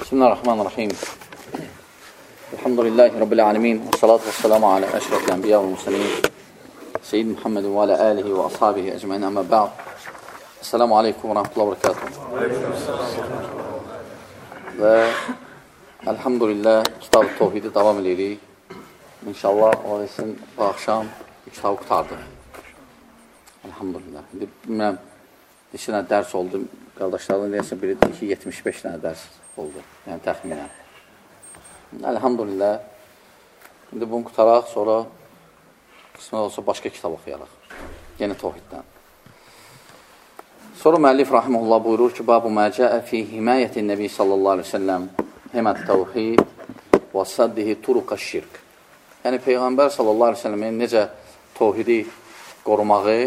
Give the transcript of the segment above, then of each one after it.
Bismillahirrahmanirrahim. Elhamdülillahi Rabbil alemin. Və salatu və selamu alə əşrəfil ənbiya və müsəllimin. Seyyid Muhammedin və alə alihi və ashabihi əcməin əmmə bə'd. Esselamu aleykum və rahmetullahi və barakatuhu. Və elhamdülillah kitab-ı Tevhidi davam edirik. İnşallah o etsin bu axşam kitabı qurtardıq. Elhamdülillah. İndi bilməm, neçə dənə dərs oldu. Qardaşlardan deyəsin, biri deyir ki, 75 dənə dərs oldu. Yəni, təxminən. Elhamdülillah. İndi bunu qutaraq, sonra qismət olsa başqa kitab oxuyaraq. Yenə Tevhiddən. Sonra müəllif rahimehullah buyurur ki, Babu məcəə fi himayətin Nəbi sallallahu aleyhi ve sellem hemət təvhid və saddihi turuqa şirk. Yəni, Peyğəmbər sallallahu aleyhi ve sellemin necə tevhidi qorumağı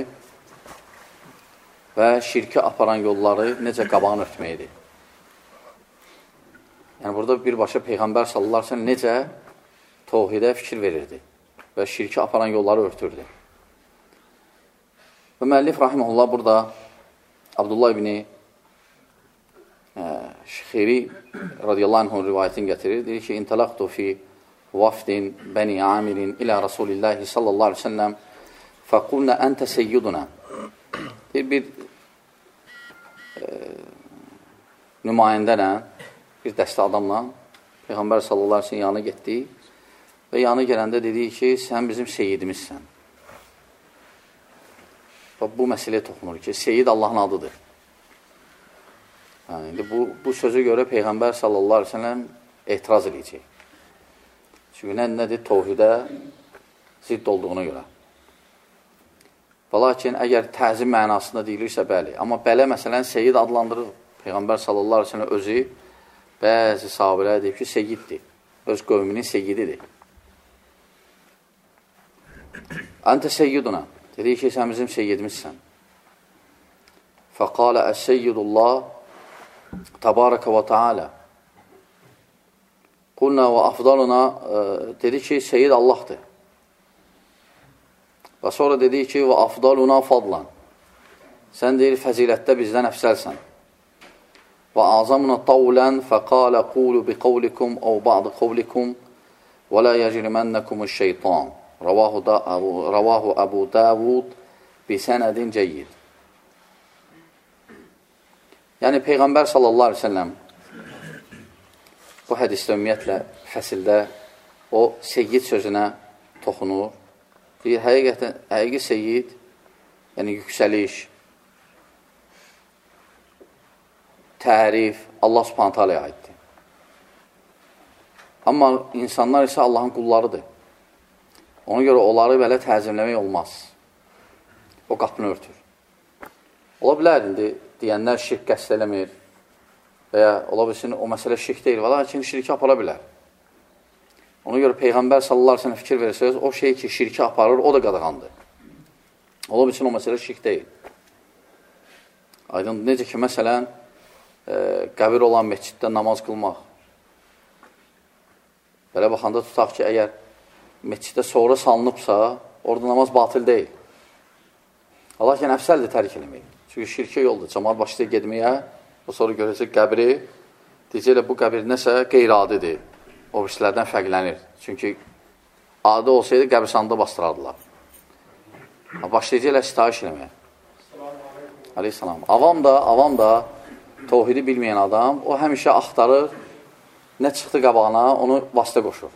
və şirki aparan yolları necə qabağını örtməkdir. Yəni, burada birbaşa Peyğəmbər sallallahu aleyhi ve sellem necə tevhidə fikir verirdi və şirki aparan yolları örtürdü. Və müəllif rahimehullah burada Abdullah ibn Şixiri radiyallahu anh'ın rivayətini gətirir. Deyir ki, İntalaqtu fi vafdin bəni amirin ilə Rasulillahi sallallahu aleyhi ve sellem fəqulna əntə seyyiduna. Deyir, bir nümayəndənə, bir dəstə adamla Peyğəmbər sallallahu aleyhi ve sellem yanına getdi və yanına gələndə dedi ki, sən bizim seyyidimizsən. Bu məsələyə toxunur ki, seyyid Allahın adıdır. Yəni, bu sözə görə Peyğəmbər sallallahu aleyhi ve sellem etiraz edəcək. Çünki nədir? Tevhidə zidd olduğuna görə. Və lakin, əgər təzim mənasında deyilirsə, bəli. Amma belə, məsələn, seyyid adlandırır. Peyğəmbər sallallahu aleyhi ve sellem özü bəzi sahabələr deyib ki, seyyiddir. Öz qövminin seyyididir. Əntə seyyiduna. Dedi ki, sən bizim seyyidimizsən. Fəqalə əs-seyyidullah təbarəkə və teala. Qulna və afdaluna. Dedi ki, seyyid Allahdır. Və sonra dedi ki, və afdaluna fadlan. Sən deyir, fəzilətdə bizdən əfsəlsən. Və azamuna tavlən fəqalə qulu bi qavlikum əv ba'dı qavlikum və la yəcrimənəkumu şeytan. Ravahu Əbu Davud bi sənədin cəyyid. Yəni, Peyğəmbər sallallahu aleyhi ve sellem bu hədisdə ümumiyyətlə fəsildə o seyyid sözünə toxunur. Deyir, həqiqi seyyid, yəni yüksəliş, tərif Allah subhanətə aləyə aiddir. Amma insanlar isə Allahın qullarıdır. Ona görə onları belə təzimləmək olmaz. O qapını örtür. Ola bilər, indi deyənlər şirk qəsd eləmir və ya ola bilsin, o məsələ şirk deyil, və lakin şirki apara bilər. Ona görə Peyğəmbər sallallahu aleyhi ve sellem fikir verirsiniz, o şey ki, şirki aparır, o da qadağandır. Ola bilsin, o məsələ şirk deyil. Aydın, necə ki, məsələn, qəbir olan məsciddə namaz qılmaq. Belə baxanda tutaq ki, əgər məsciddə sonra salınıbsa, orada namaz batil deyil. Lakin əfsəldir tərk eləmək. Çünki şirkə yoldur. Cəmaat başlayır getməyə, o sonra görəcək qəbri, deyəcəklə bu qəbir nəsə qeyri-adidir. O birislərdən fərqlənir. Çünki adi olsaydı qəbirstanda bastırardılar. Başlayacaqlar sitayiş eləməyə. Aleyhisselam. Avam da tevhidi bilməyən adam, o həmişə axtarır, nə çıxdı qabağına, onu vasitə qoşur.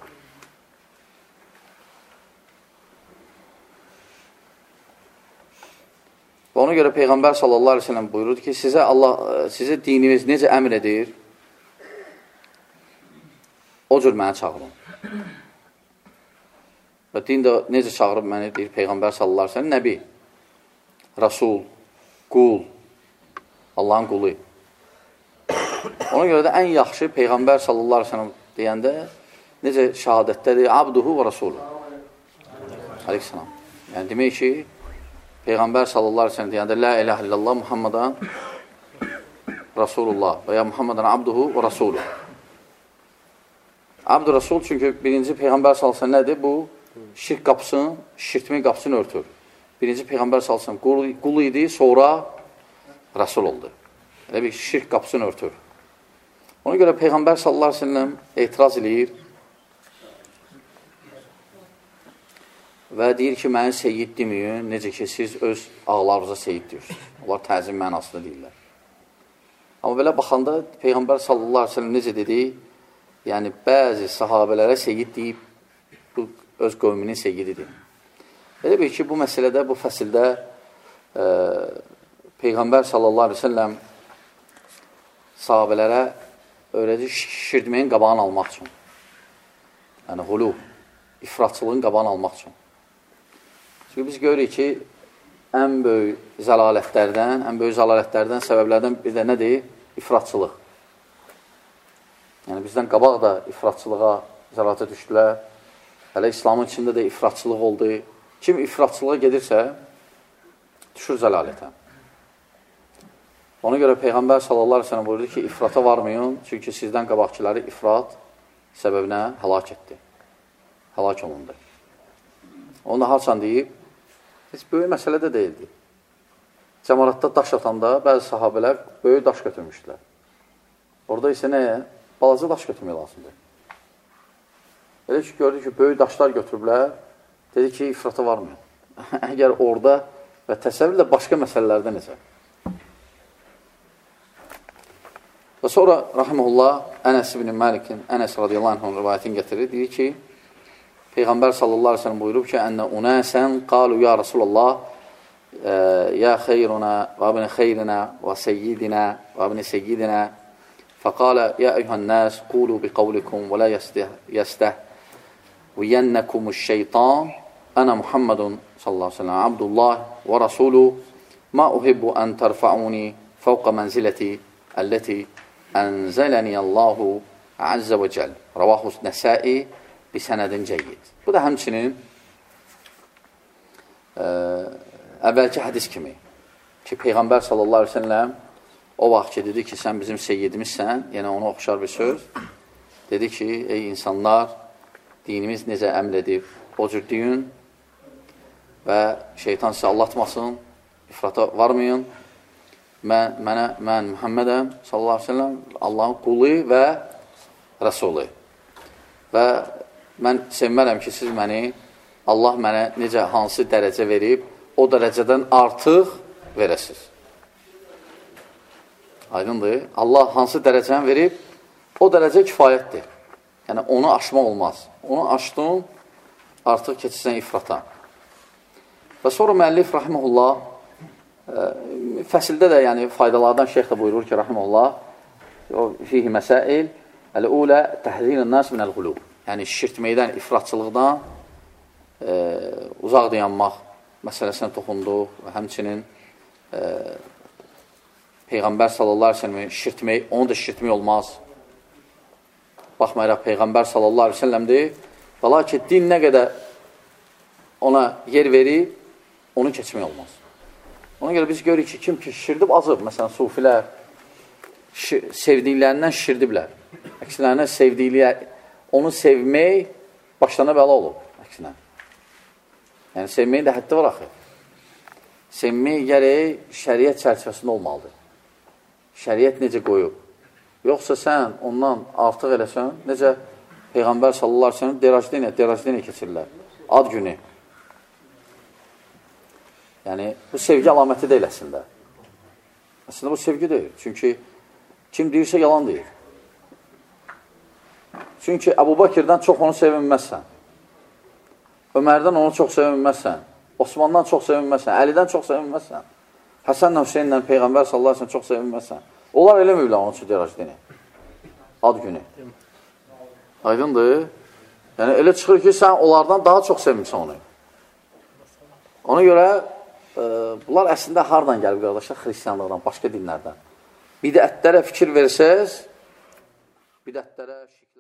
Və ona görə Peyğəmbər sallallahu aleyhi ve sellem buyurur ki, sizə dinimiz necə əmr edir, o cür mənə çağırın. Və din də necə çağırıb məni, deyir Peyğəmbər sallallahu aleyhi ve sellem, Nəbi, Rasul, qul, Allahın qulu. Ona görə də ən yaxşı Peyğəmbər sallallahu aleyhi ve sellem deyəndə, necə şəhadətdədir, abduhu və rasulu. Aleyhisselam. Yəni, demək ki, Peyğəmbər sallallahu aleyhi ve sellem deyəndə, la ilahe illallah Muhammedan Rasulullah və ya Muhammedan abduhu və rasulu. Abdu Rasul, çünki birinci Peyğəmbər sallallahu aleyhi ve sellem nədir? Bu, şirk qapısını, şirkmin qapısını örtür. Birinci Peyğəmbər sallallahu aleyhi ve sellem qul idi, sonra Rasul oldu. Elə bir şirk qapısını örtür. Ona görə Peyğəmbər sallallahu aleyhi ve sellem etiraz edir və deyir ki, məni seyyid deməyin, necə ki, siz öz ağlarınıza seyyid deyirsiniz. Onlar təzim mənasında deyirlər. Amma belə baxanda Peyğəmbər sallallahu aleyhi ve sellem necə dedi? Yəni, bəzi sahabələrə seyyid deyib, bu öz qövminin seyyididir. Elə bir ki, bu məsələdə, bu fəsildə Peyğəmbər sallallahu aleyhi ve sellem sahabələrə öyrədir, şişirdməyin qabağını almaq üçün. Yəni, hulu, ifratçılığın qabağını almaq üçün. Çünki biz görürük ki, ən böyük zəlalətlərdən, səbəblərdən bir də nədir? İfratçılıq. Yəni, bizdən qabaq da ifratçılığa, zəlalətə düşdülər. Hələ İslamın içində də ifratçılıq oldu. Kim ifratçılığa gedirsə, düşür zəlalətə. Ona görə Peyğəmbər sallallahu aleyhi ve sellem buyurdu ki, ifrata varmayın, çünki sizdən qabaqçıları ifrat səbəbinə həlak etdi. Həlak olundu. Onu da harçan deyib, heç böyük məsələ də deyildi. Cəmaratda daş atanda bəzi sahabələr böyük daş götürmüşdülər. Orada isə nəyə? Balaca daş götürmək lazımdır. Elə ki, gördü ki, böyük daşlar götürüblər, dedi ki, ifrata varmayın. Əgər orada və təsəvvürlə başqa məsələlərdə necə? Və sonra, rahimullah, Ənəs ibn Məlikin, Ənəs radiyallahu anhın rivayətini gətirir, deyir ki, Peyğəmbər sallallahu aleyhi ve sellem buyurub ki, Ənə unəsən qalu ya Rasulallah, ya xeyruna və abini xeyrina və seyyidina və abini seyyidina fəqalə ya eyyuhən nəs qulu bi qavlikum və la yəstəhviyənnəkumuş-şeytan ənə Muhammedun sallallahu aleyhi ve sellem abdullah və rasulu ma uhibbu ən tərfa'uni fəvqə mənziləti əlləti ənzələniyəllahu əzzə və cəl rəvahus nəsai bi sənədin cəyyid. Bu da həmçinin əvvəlki hədis kimi ki, Peyğəmbər sallallahu aleyhi ve sellem o vaxt ki, dedi ki, sən bizim seyyidimizsən, yəni ona oxşar bir söz, dedi ki, ey insanlar, dinimiz necə əmr edib, o cür deyin və şeytan sizə allatmasın, ifrata varmayın, mən Muhammedəm sallallahu aleyhi ve sellem Allahın qulu və rəsulu və mən sevmərəm ki, siz məni, Allah mənə necə hansı dərəcə verib, o dərəcədən artıq verəsiz. Aydındır. Allah hansı dərəcəni verib, o dərəcə kifayətdir. Yəni, onu aşmaq olmaz. Onu aşdın, artıq keçirsən ifrata. Və sonra müəllif, rahiməhullah, fəsildə də, yəni, faydalardan şeyx də buyurur ki, rahiməhullah, fihi məsail, əl-ulə təhdilin nas minəl-qulub. Yəni, şirtməkdən, ifratçılıqdan uzaq dayanmaq məsələsinə toxunduq və həmçinin Peyğəmbər sallallahu aleyhi ve sellem'i şirtmək, onu da şirtmək olmaz. Baxmayaraq, Peyğəmbər sallallahu aleyhi ve sellem'dir. Və lakin din nə qədər ona yer verib, onu keçmək olmaz. Ona görə biz görürük ki, kim ki şirdib azıb, məsələn, sufilər sevdiklərindən şirdiblər. Əksinə, sevdikləri, onu sevmək başlarına bəla olub, əksinə. Yəni, sevməyin də həddi var axı. Sevmək gərək şəriət çərçivəsində olmalıdır. Şəriət necə qoyub. Yoxsa sən ondan artıq eləsən, necə Peyğəmbər sallallahu aleyhi ve sellem derajdenə keçirlər. Ad günü. Yəni, bu sevgi əlaməti deyil əslində. Əslində bu sevgi deyil. Çünki kim deyirsə yalan deyir. Çünki Əbu Bakirdən çox onu sevinməzsən. Ömərdən onu çox sevinməzsən. Osmandan çox sevinməzsən. Əlidən çox sevinməzsən. Həsənlə Hüseynlə Peyğəmbər sallallahu aleyhi ve sellem çox sevinməzsən. Onlar eləməyiblər onun üçün derajdini. Ad günü. Aydındır. Yəni, elə çıxır ki, sən onlardan daha çox sevinmişsən onu. Ona görə bunlar əslində hardan gəlib, qardaşlar? Xristiyanlıqdan, başqa dinlərdən. Bidətlərə fikir versəz, bidətlərə